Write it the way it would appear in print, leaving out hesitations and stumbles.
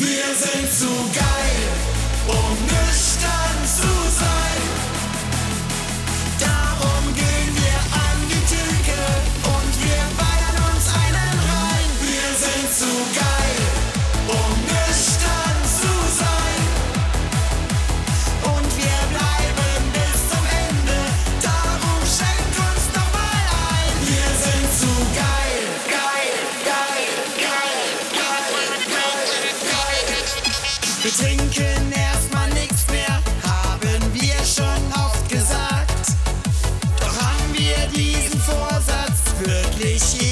Wir sind zu geil, um nüchtern zu sein. Darum gehen wir an die Theke und wir ballern uns einen rein. Wir sind zu geil, um nüchtern zu sein. Und wir bleiben bis zum Ende, darum schenkt uns noch mal ein. Wir sind zu geil, geil, geil, geil, geil, geil, geil. Wir trinken erstmal nichts mehr, haben wir schon oft gesagt. Doch haben wir diesen Vorsatz wirklich